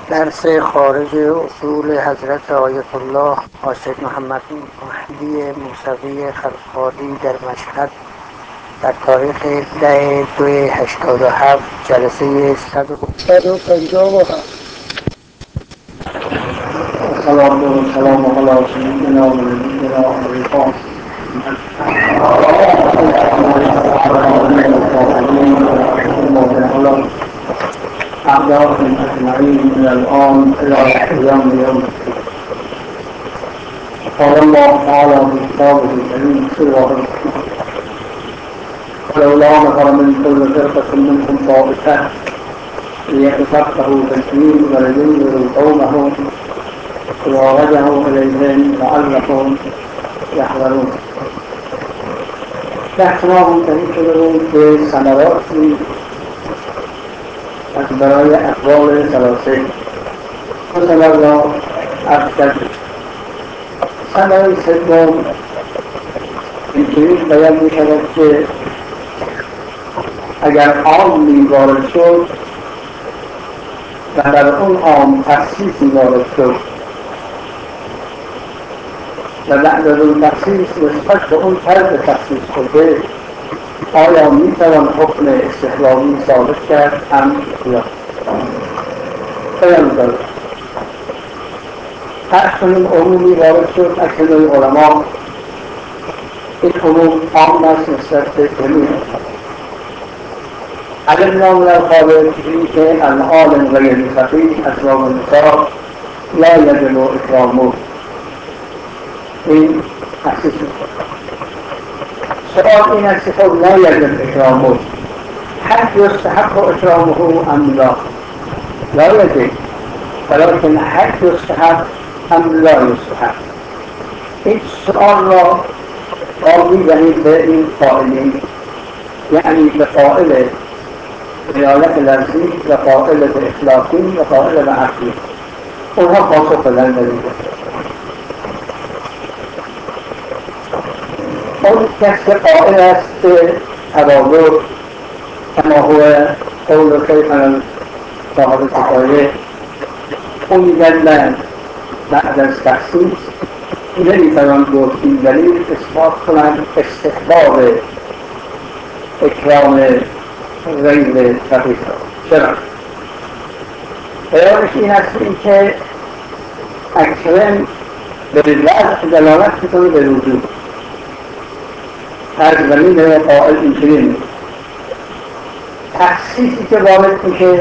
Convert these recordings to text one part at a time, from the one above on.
درس خارج اصول حضرت آیت الله حاجب محمد مهدی موسوی خلخالی در مشهد در تاریخ 10/2/87 جلسه 157. الصلاة والسلام على سيدنا ونبينا محمد أعداء أجمعين من الآن إلى قيام يوم الدين. قال الله تعالى في كتابه الكريم سورة الرحمن: ولولا نفر من كل فرقة منهم طائفة ليتفقهوا في الدين ولينذروا قومهم إذا رجعوا إليهم لعلهم يحذرون. بحثناهم تهیه شده بود به ثمراتی از برای اقوال ثلاثه دو ثمر را عرض کردیم. ثمره سوم اینچنین بیان می شود که اگر عامی وارد شد و در اون عام تخصیصی وارد شد و بعد از اون تخصیص نسبت به اون فرد تخصیص شده آیا می توان حکم استحبابی ثابت کرد هم یا بیان دارد. هر چنین عمومی وارد شد از جمله علما این عموم عام است نسبت به جمیع. علمنا من الخابر که العالم غیر فقیه اسباب النساء لا یجب اکرامه. این تخصیص سؤال این است که خود لا یجب اکرامه، هل یستحق اکرامه ام لا؟ لا یجب، ولكن هل یستحق ام لا یستحق؟ این سؤال را قاضی دهید به این قائلین، یعنی به قائل دلالت لفظی و قائل به اخلاقی و قائل به عقلی، اونها پاسخ بدن دارید. اون کس که قائل است به تبادر کما هو قول شیخنا صاحب کفایه، اون میگن نه بعد از تخصیص نمیتوان گفت این دلیل اثبات کنند استحباب اکرام غیر فقیه. چرا؟ بیانش این است که اکرم به وضع دلالت میکنه به وجود. از زمین قائل اینچنین تخصیصی که وارد میشه،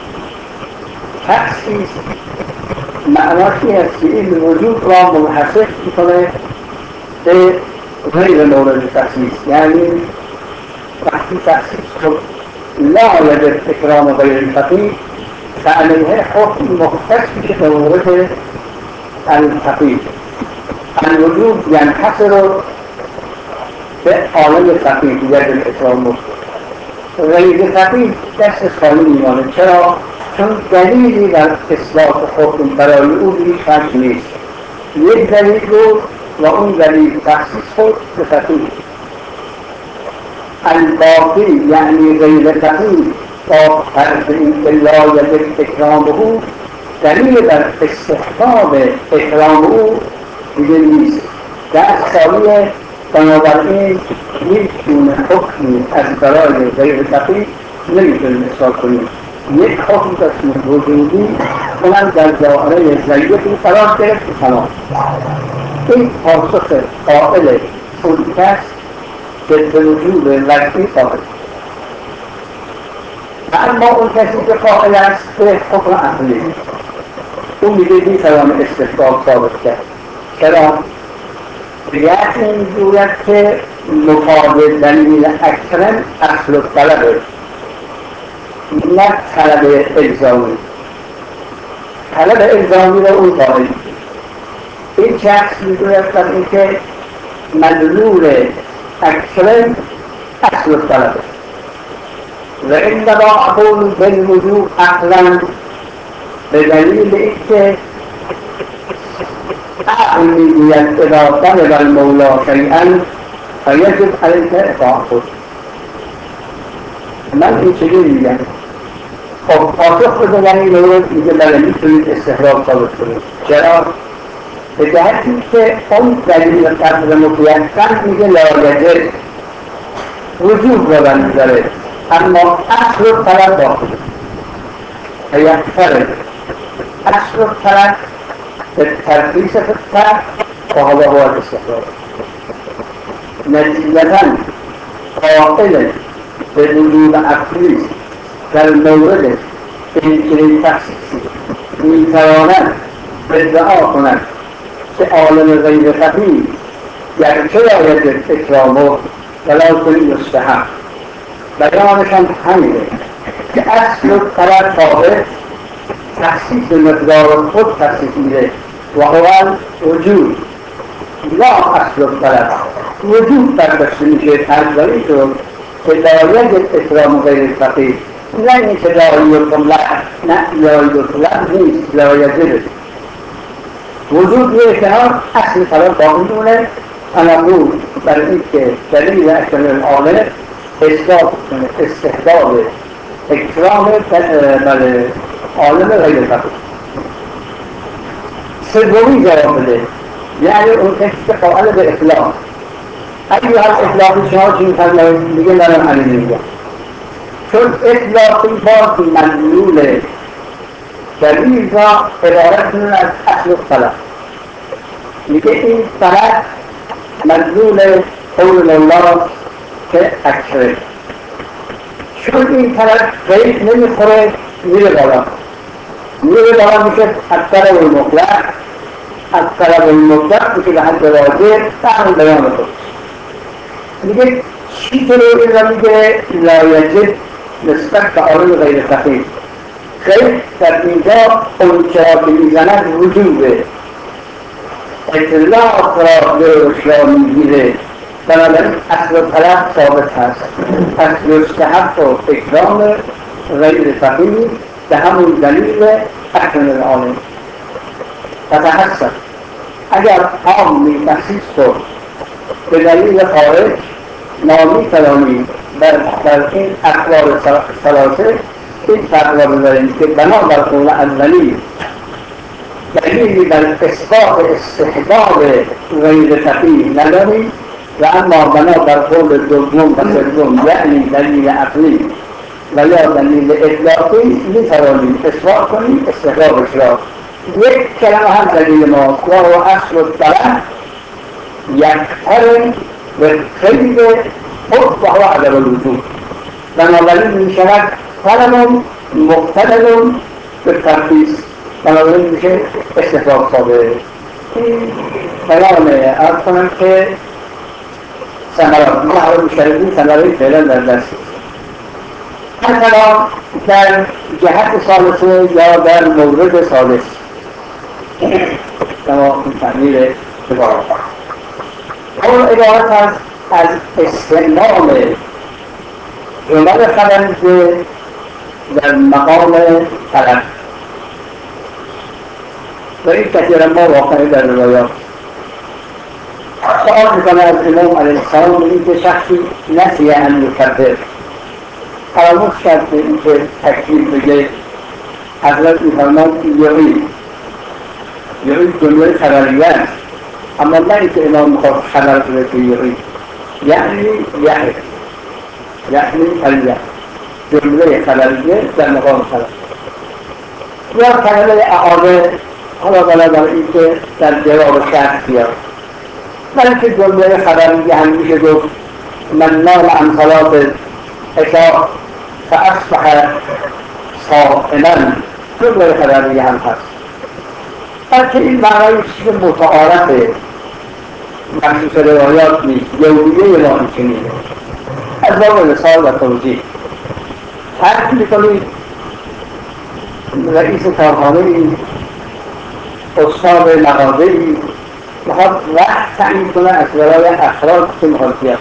تخصیص معناش این است که این وجود را منحصر میکنه به غیر مورد تخصیص، یعنی وقتی تخصیص شد لا یجب اکرام غیر فقیه فعلیه حکم مختص میشه به مورد الفقیه. الوجود ینحصر به عالم فقیه یجب اکرامه، غیر فقیه دست خالی میمانه. چرا؟ چون دلیلی در اثبات حکم برای او بیش فرق نیست. یک دلیل بود و اون دلیل تخصیص شد به فقیه. الباقی یعنی غیر فقیه با فرض این که لا یجب اکرامه دلیل در استحباب اکرام او دیگه نیست، دست خالیه. بنابراین یک گونه حکمی از برای غیر فقیه نمیتونیم اصلاح کنیم. یک حکم تصمیم وجودی اونم در دائره ضیقی قرار گرفت تمام. این پاسخ قائل اون کس که به وجود وضعی قائل. اما اون کسی که قائل است به حکم عقلی، اون میگه میتوان استحباب ثابت کرد. چرا؟ یعنی میگوید که مقابل دلیل اکرم اصل الطلبه، نه طلب الزامی. طلب الزامی را اون قائل. این شخص میگوید بر این که مدلول اکرم اصل الطلبه و انما اقول بالوجوب عقلا، به دلیل این که عقل میگوید اذا طلب المولا شیئا فیجب علیک اطاعته. من این چیزی میگم خب پاسخ بده در این مورد میگه بله میتونید استحرام ثابت کنید. چرا؟ به جهتی که اون دلیل قطع مطلقاً میگه لاجده وجود رو برمیداره، اما اصل و طلب باقی و یکتره. اصل و طلب به ترخیص فتر و حالا باید استحرام نتیجتاً قائل به وجود عقلی در مورد این تخصیصی میتواند ادعا کند که عالم غیر فقیه گرچه باید اکرامه ولکن مستحق. بیانشان همینه که اصل و طلب ثابت تخصیص مقدار خود تخصیص میده و اول وجود لا اصل و طلب وجود برداشته میشه تنظری شد که باید اکرام غیر فقیه، نه این که داری و طلب، نه داری و طلب نیست، لایجه وجود یه کنار اصل طلب باقی مونه. تنقل بر این که دلیل اکرام العالم اثبات کنه استحباب اکرام بر عالم غیر فقیه. سومی جواب بده، یعنی اون کسی که قائل به اطلاق اگه از اطلاقی شما چی میفرمایید؟ میگه منم همین میگم، چون اطلاقی باز مدلول دلیل را عبارت کنون از اصل و طلب. میگه این طلب مدلول قول الله که اکره، چون این طلب غیر نمیخوره میره بالا، میره بالا میشه از طلب المطلق، از طلب المطلق میشه به حد واجب فهم بیان خود. میگه چی که رو این را میگه لایجب نسبت به عالم غیر فقیه. غیر در اینجا اون چرا که میزند وجوده، اطلاق را به اشیا میگیره، بنابراین اصل و طلب ثابت هست. پس مستحق و اکرام غیر فقیه به همون دلیل اکرام العالم. فتحسن اگر عامی تخصیص شد به دلیل خارج نامی توانیم بر این اقوال ثلاثه این فتوا بذاریم که بنابر قول اولی دلیلی بر اثبات استحباب غیر فقیه نداریم و اما بنابر قول دوم و سوم یعنی دلیل عقلی و یا دلیل اطلاقی میتوانیم اثبات کنیم استحبابش را. یک کلمه هم دلیل ما و اصل و طلب یکتر به خیلی خود و هوا عدم الوجود، بنابراین می شود طلب مقتدر به ترخیص، بنابراین میشه استحباب ثابت. این بیان عرض کنم که ثمرات ما مشترکین ثمره فعلا در دست هر کلام در جهت ثالثه یا در مورد ثالث کما تعبیر عبارت اون عبارت هست از استعمال جمل خبریه در مقام طلب و این کثیرا ما واقعی در روایات. سؤال میکنه از امام علیه السلام این که شخصی نسیه ان یکبر، فراموش کرد به این که تکبیر بگه، حضرت میفرماد یعید جمله خبریه است، اما نه این که امام میخواد خبر بده که یعید یعنی فریه جمله خبریه در مقام خبر یا کلمه اعاده، حالا بنابر این که در جواب شرط بیاد، بلکه جمله خبریه هم میشه گفت من نام عن صلاة عشاء فاصبح صائما، جمله خبریه هم هست، بلکه این معنای چیز متعارفه مخصوص روایات نیست، یومیه ما میکنیم از باب مثال و توضیح. هر کی میکنید رئیس کارخانه‌ای، استاد مغازه‌ای میخواد وقت تعیین کنه از برای افراد که میخواد بیاد.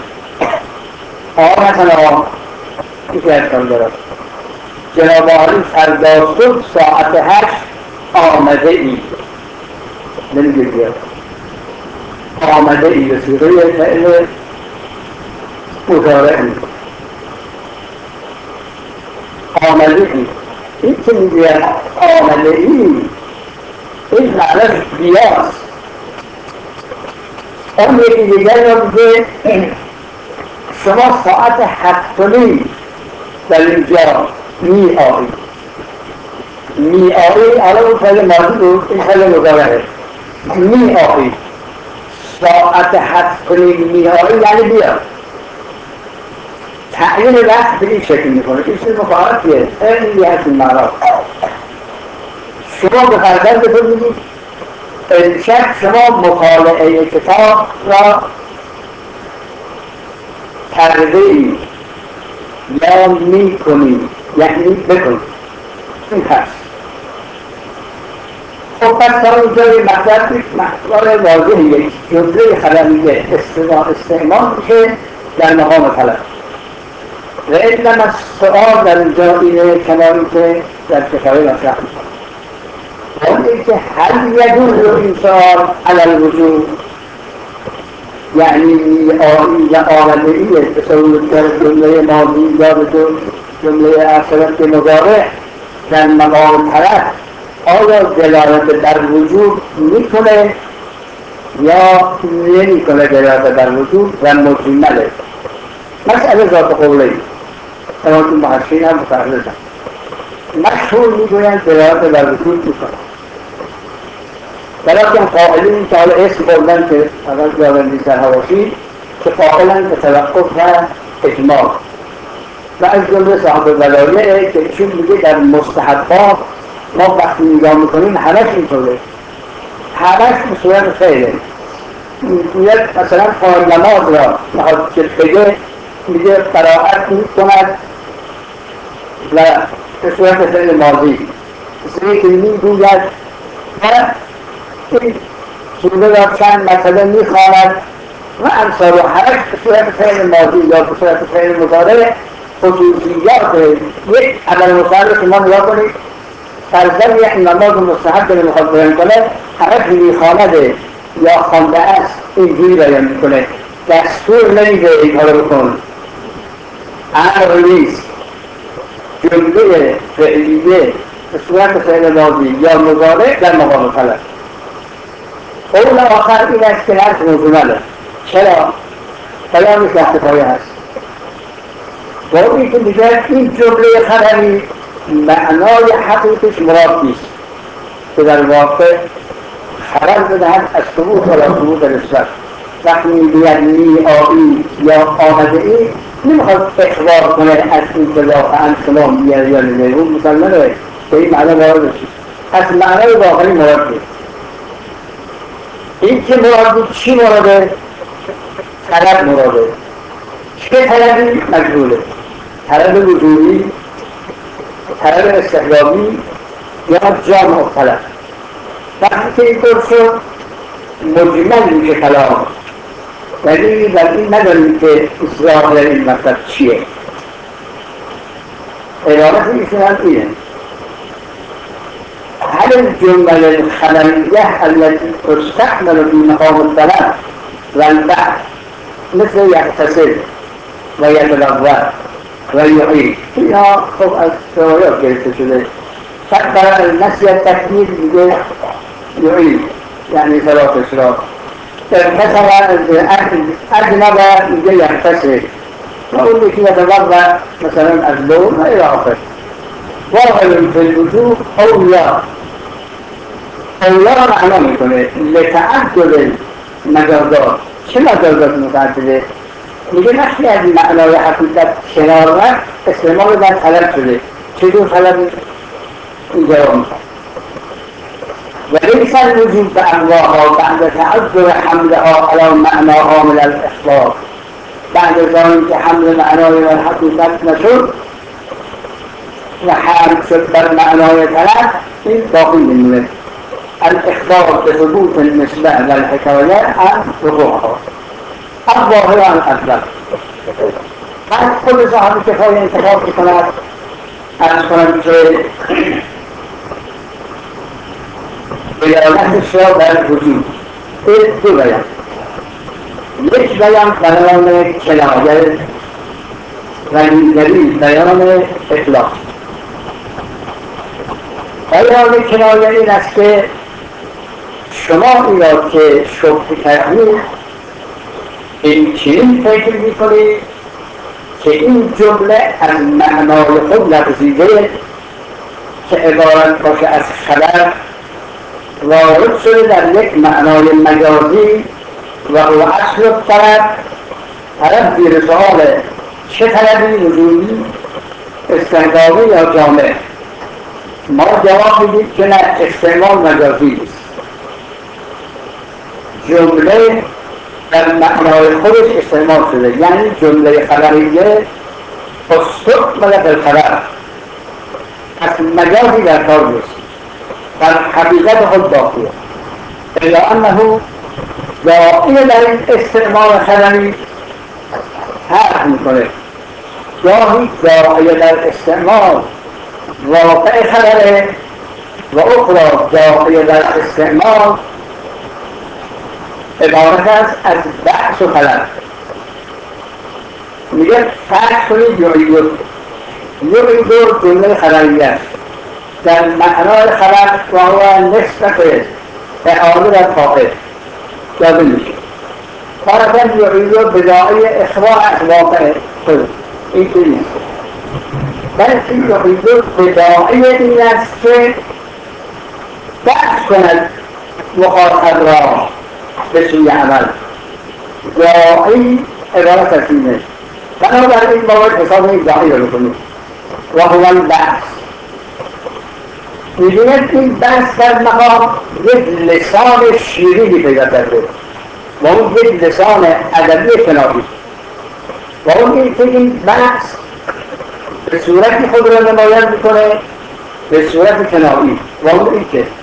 مثلا یکی از کار دارد جناب عالی فردا صبح ساعت 8 آمده ای، نمیگه بیاد، آمده ای به صیغه فعل مضارع آمده ای این که میگوید آمده ای، این معنیش بیاست. اون یکی دیگر رو میگه شما ساعت 7:30 در اینجا می آیید. می آیید، حالا اون فعل ماضی بود، این فعل مضارعه. می آیید، ساعت 7:30 می آیید یعنی بیا. تعیین وقت به این شکل میکنه، این چیز مفاهمتیه، خیلی هست این معنا. شما به فرزندتون میگید امشب شما مطالعه کتاب را کرده اید یا میکنید، یعنی بکنید. این هست. خب پس تا اینجا یه مطلب واضحه، یک جمله خبریه استعمال میشه در مقام طلب. و علم السؤال در اینجا اینه کلامی که در کتابه مطرح میشه. اون اینکه هل یجوز این سؤال علی الوجوب، یعنی میآیی و آمده‌ایه به صورت در جمله ماضی یا به جمله اخرت مضارع در مقام طلب آیا دلالت بر وجوب میکنه یا نمیکنه دلالت بر وجوب و مجمله. مسئله ذات قوله تمام محشین هم متعرض هم مشهور میگویند دلالت بر وجوب میکنه، ولیکن قائلین که حالا اسم بردن که اول جاوندی در حواشی که قائلن به توقف و اجماع و از جمله صاحب ولایه که ایشون میگه در مستحبات ما وقتی نگاه میکنیم همش اینطوره، همش به صورت فعله. میگوید مثلا قائم نماز را نهاد که بگه میگه قرائت میکند و به صورت فعل ماضی ذکر میگوید و این سوره را چند مرتبه میخواند و امثال و همش به صورت فعل ماضی یا به صورت فعل مضارع. خصوصیات یک عمل مستحب که ما نگاه کنید، فرضاً یک نماز مستحب که میخواد بیان کنه همش میخواند یا خوانده است اینجوری بیان میکنه، دستور نمیده این کارو بکن، امر نیست. جمله فعلیه به صورت فعل ماضی یا مضارع در مقام طلب. قول آخر این است که هر موضوعه چرا؟ کلامش اختفایه هست. با این که میگه این جمله خبری معنای حقیقش مراد نیست که در واقع خبر بدهد از ثبوت و ثبوت نسبت. وقتی میگوید میآیی یا آمده ای نمیخواد اخبار کنه از این که واقعا شما میآیی یا نمیآیی، اون مسلمه که این معنی مراد نیست، از معنای واقعی مراد نیست. این که مراد نیست چی مراده؟ طلب مراده. چه طلبی؟ مجهوله. طلب وجودی، طلب استحبابی یا جامع طلب. وقتی که این طور شد مجمل میشه کلام، ولی در این نداریم که اصلاح در این مطلب چیه. عبارت ایشون هم اینه: هل الجمل الخبریه التي تستعمل في مقام الطلب والبحث مثل یغتسل و یتوضا و یعید، اینها خب از روایات گرفته شده. برای نسل تکبیر میگه یعید یعنی صلاتش را، مثلا اجنب میگه یغتسل و اون یکی یتوضا مثلا از لون و الی آخر. واقع فی الوجوب اولا را معنا میکنه لتعدد مجازات. چه مجازات متعدده؟ میگه وقتی از معنای حقیقت کنار رفت استعمال در طلب شده. چطور طلبی؟ این جواب میشه وليس الوجود بأنواعها بعد تعذر حملها على معناها من الإخبار. بعد ذلك حمل معنای حقیقت نشد و حمل شد بر معنای طلب، این باقی میمونه. الاخبار بثبوت النسبة والحكاية عن وقوعها الظاهر عن الأكبر. بعد خود صاحب کفایه انتخاب میکند از کنم که دلالتش را بر وجود دو بیان. یک بیان بیان کنایه و دیگری بیان اطلاق. بیان کنایه این است که شما اینا که شبه کردید این چنین فکر میکنید که این جمله از معنای خود لغزیده که عبارت باشه از خبر وارد شده در یک معنای مجازی و هو اصل طلب زیر سؤال چه طلبی وجودی استعدادی یا جامع. ما جواب میدیم که نه، استعمال مجازی است. جمله در معنای خودش استعمال شده، یعنی جمله خبریه استقبل بالخبر از مجازی در کار نیست، در حقیقت خود باقیه. الا انه داعی در این استعمال خبری حرف میکنه. گاهی داعی در استعمال واقع خبره و اخرى داعی در استعمال عبارت است از بحث و طلب. میگه فرض کنید یعیدو جمله خبریه است در معنای خبر و هو نسبت اعاده در فاعل داده میشه. فرضاً یعیدو بداعی اخبار از واقع خود، این که نیست، بلکه یعیدو بداعی این است که بحث کند مخاطب را به سوی عمل. داعی عبارت از اینه. بنابراین باید حساب این داعی رو بکنید و هو بحث. می‌بینید این بحث در مقام یک لسان شیرینی پیدا کرده و اون یک لسان ادبی کناری و اون این که این بحث به صورتی خود را نمایان میکنه به صورت کناری و اون این که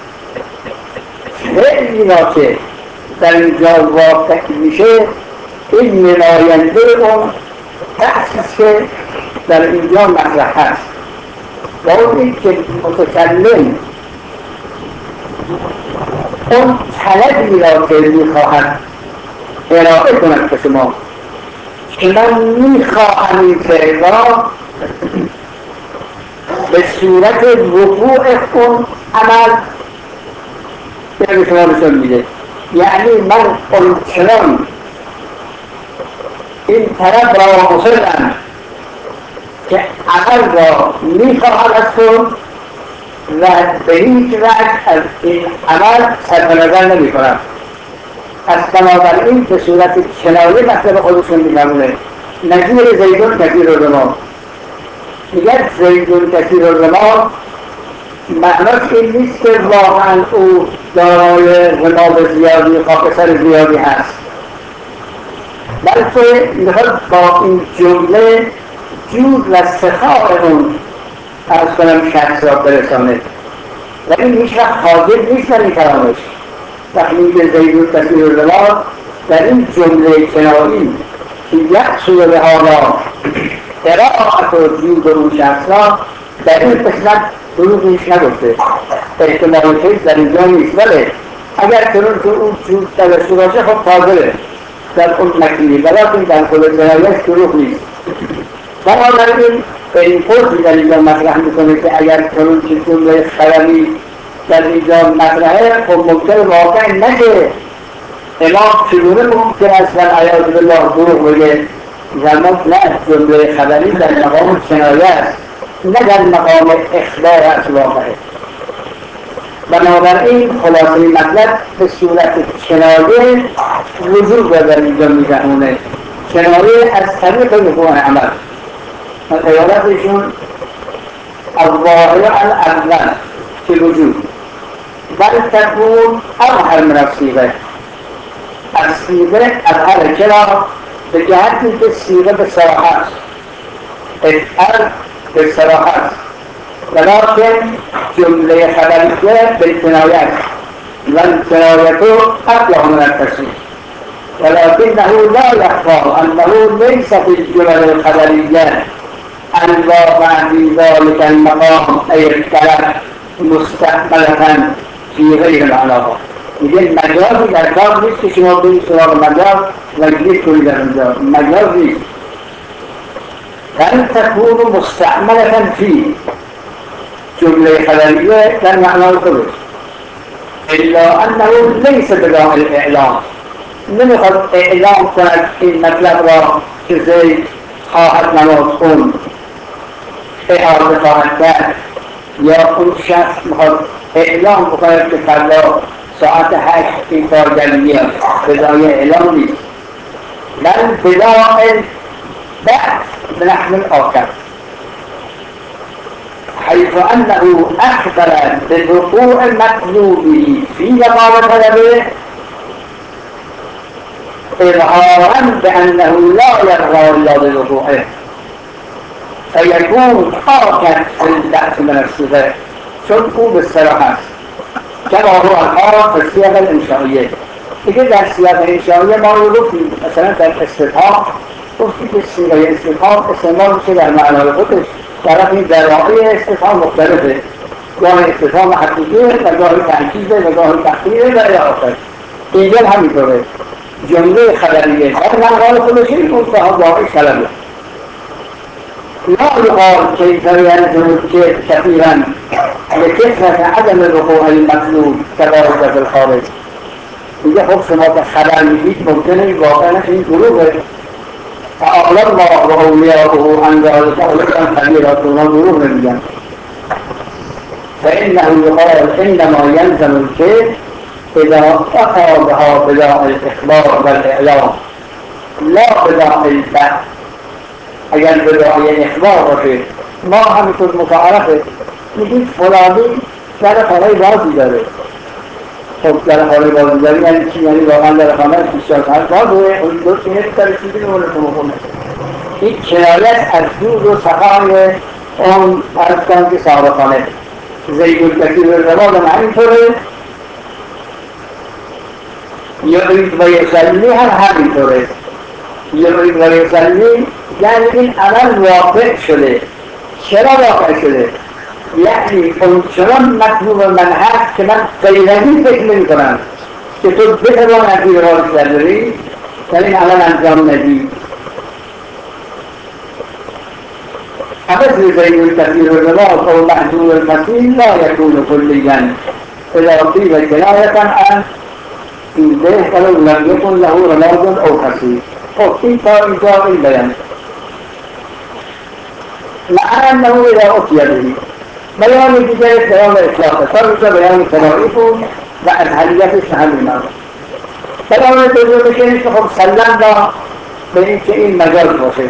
فعلی را که در اینجا واقع میشه این نماینده اون بحث که در اینجا مطرح هست و اون این که متکلم اون طلبی را که میخواهد ارائه کند به شما که من میخواهم این فعل را به صورت وقوع اون عمل به شما نشون میده. یعنی من اونچنان این طرف را مصرم که عمل را میخواهم از تو و به هیچ وجه از این عمل صرف نظر نمی کنم. از بنابراین به صورت کنایه مطلب خودشون می‌فرمونه. نظیر زیدون کثیر الرمال، میگه زیدون کثیر الرمال معناش این نیست که واقعا او دارای رمال زیادی خاکستر زیادی هست، بلکه میخواد با این جمله جود و سخاء اون از کنم شخص را برسانه و این هیچ وقت حاضر نیست در این کلامش. وقتی میگه زیدون کثیر الرمال در این جمله کنایی که یحصل به حالا قرائت و جود اون شخص را در این قسمت دروغ نیش نگفته، احتمال کیس در اینجا نیست، ولی اگر چنون که اون جود داشته باشه خب حاضره در اون مکنی، ولیکن در خود کنایش دروغ نیست. بنابراین به این پرسی در اینجا مطرح میکنه که اگر چنون که جمله خبری در اینجا مطرحه خب ممکن واقع نشه. امام چگونه ممکن است در عیاذ بالله دروغ بگه؟ زمان نه، جمله خبری در مقام کنایه است نه در مقام اخبار از واقعه. بنابراین خلاصه مطلب به صورت کنایه وجود را در اینجا می‌دهونه، کنایه از طریق وقوع عمل. عبارت ایشون الظاهر الاول فی الوجود بل تكون اظهر من الصیغه. از صیغه اظهر چرا؟ به جهتی که صیغه به صراحت است، اظهر به صراحت، ولكن جمله خبریه به کنایه است و کنایته ابلغ من التصریح، ولكنه لا يخفى انه ليس في الجمل الخبريه الواقع في ذلك المقام ای الطلب مستعملة فی غیر العلاقه. میگه مجازی در کار نیست که شما برید سراغ مجاز و گیر کنید در اونجا، مجاز نیست. بل تكون مستعملة فی، جمله خبریه در معنای خودش، الا انه لیس بداعی الاعلام، نمیخواد اعلام کند این مطلب را که زید خواهد نماز خوند، اعاده خواهد کرد، یا اون شخص میخواد اعلام بکند که فردا ساعت 8 این کارگر میاد، بداعی اعلام نیست، بل بداعی بعد بنحو آخر، حيث أنه أخبر بوقوع مطلوبه في مقام طلبه إظهارا بأنه لا يرضى إلا بوقوعه، فيكون آكد في البحث من الصفة شرطه بالصراحة كما هو الحال في الصيغة الإنشائية. إذا در الصيغة الإنشائية ما يقول مثلا در الاستفهام گفتی که صيغه استفهام استعمال میشه در معنای خودش، طرف این دراعی استفهام مختلفه، گاهی استفهام حقیقیه و گاهی تحکیزه و گاهی تحقیقه و الی آخر. اینجا همینطوره، جمله خبریه در معنای خودش منتها واقعی طلبه. لا يقال كيف يلزم كثيرا لكثرة عدم الوقوع المطلوب كذلك في الخارج. دیگه خب شما که خبر میدید ممکنه واقعا این دروغه، فأغلب الله وأولياؤه عن ذلك أولئك كبيرة دروغ نمیگن. فإنه يقال إنما يلزم الكيف إذا أخذها بداعي الإخبار والإعلام لا بداعي البحث. اگر بداعی اخبار باشه، ما همینطور متعارفه میگید فلانی در خانه بازی داره. خب در خانه بازی داره یعنی چی؟ یعنی واقعا در خانه 24 ساعت بازه، اون دو چینه بیتاره چیزی نمونه کنه. این کنایت از دود و سخای اون پرستان که صاحب خانه زید الکثیر الرباط هم همینطوره، یعید و یسلی هم همینطوره. یعید و یسلی یعنی این عمل واقع شده. چرا واقع شده؟ یعنی اون چنان مطلوب من هست که من غیرهی فکر نمی کنم که تو بتوان از این راز داری در این عمل انجام ندی. مثل زید الکثیر الرباط او محجور المسیل لا یکون کلیا اذا قیل کنایة عن فیده ولو لم یکن له رماز او خصیص. خب این تا اینجا این بیان مع انه اذا اتي به بیان دیگر بیان اطلاقه تا بیان تناریف و ازهریتش همینا. بیان دوم میشه که خب سلم را به این که این مجاز باشه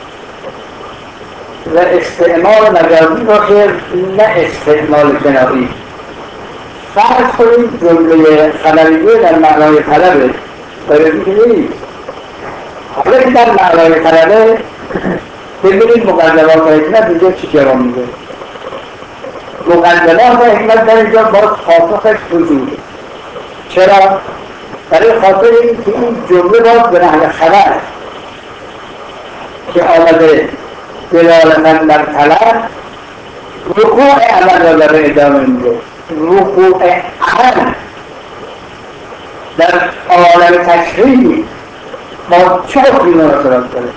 و استعمال مجازی باشه نه استعمال کناری. فرض کنید جمله خبریه در معنای طلبه برای دیگه نیست. حالا که در معنای طلبه ببینید مقدمات حکمت اینجا چی جواب میده. مقدمات حکمت در اینجا باز پاسخش وجود. چرا؟ برای خاطر این که این جمله باز به نحو خبر که آمده دلالتاً بر طلب وقوع عمل را در ادامه میده. وقوع عمل در عالم تشریعی با چه حکمی مناسبت داره؟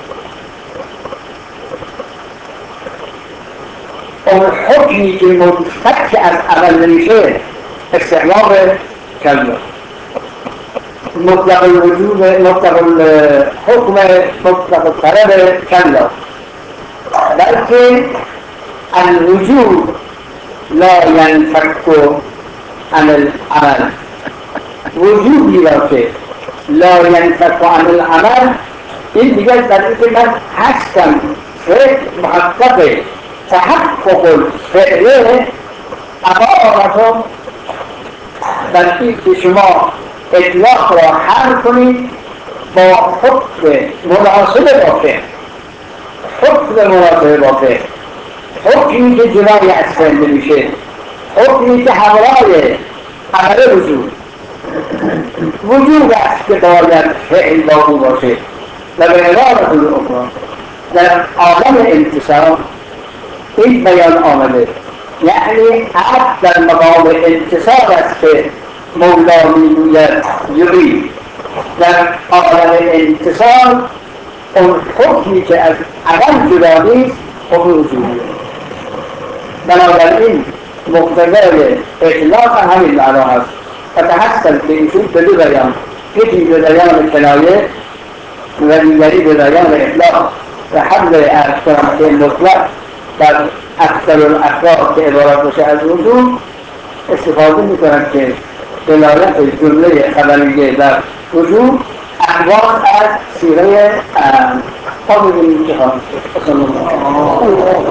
اون حکمی که منفک از عمل نمیشه استعمال کلمه مطلق الوجود، مطلق الحکم، مطلق الطلب کلا، بلکه الوجود لا ينفك عن العمل. وجودی را که لا ينفك عن العمل این دیگر در اینکه من هستم فعل محقق تحقق الفعله امامتون در این که شما اطلاق را حل کنید با حکم مناسب با فعل، حکم مناسب با فعل، حکمی که جلوی از فعل نمیشه، حکمی که همراه عمل وجود است که باید فعل با او باشه. و به عبارت الاخرى در عالم انتصار این بیان آمده، یعنی عبد در مقام انتصار است که مولا میگوید یرید. در عالم انتصار اون حکمی که از عمل جدا نیست حکم وجودیه. بنابراین مقتضای اطلاق همین معنا هست و تحصل که ایشون به دو بیان، یکی به بیان کنایه و دیگری به بیان اطلاق و حمل ارز کنم که مطلق در اکثر الافراد که عبارت باشه از وجود استفاده میکنند که دلالت جمله خبریه در وجود احوال از سیره خواهد ببینید که